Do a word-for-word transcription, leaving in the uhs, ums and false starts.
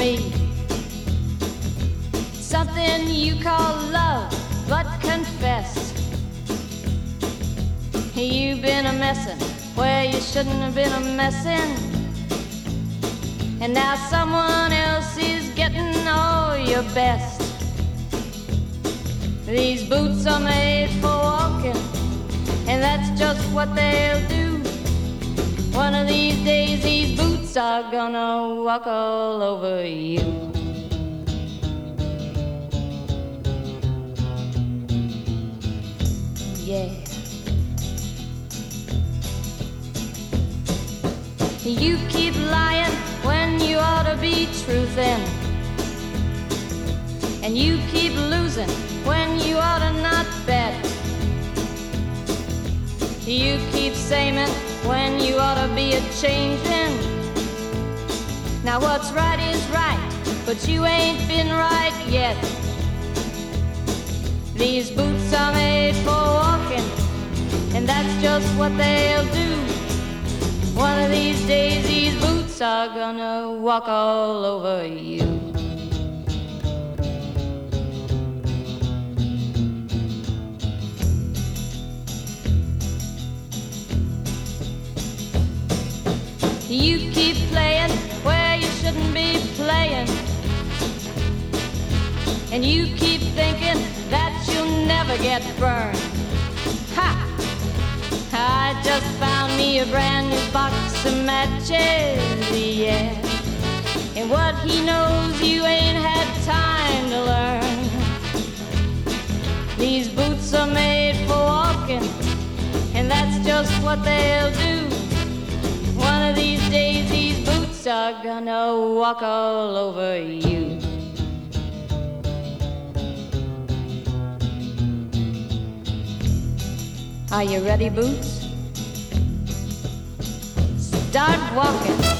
me. Something you call love, but confess you've been a messin' where you shouldn't have been a messin'. And now someone else is getting all your best. These boots are made for walking, and that's just what they'll do. One of these days these boots are gonna walk all over you. Yeah. You keep lying when you ought to be truthin', and you keep losing when you ought to not bet. You keep saying when you ought to be a changin'. Now what's right is right, but you ain't been right yet. These boots are made for walking, and that's just what they'll do. One of these days these boots are gonna walk all over you. You keep playing where you shouldn't be playing, and you keep thinking that you'll never get burned. Ha! I just found me a brand new box of matches, yeah. And what he knows you ain't had time to learn. These boots are made for walking, and that's just what they'll do. One of these days these boots are gonna walk all over you. Are you ready, Boots? Start walking.